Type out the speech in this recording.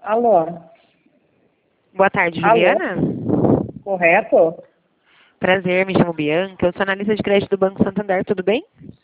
Alô? Boa tarde, Alô? Juliana. Correto? Prazer, me chamo Bianca. Eu sou analista de crédito do Banco Santander, tudo bem?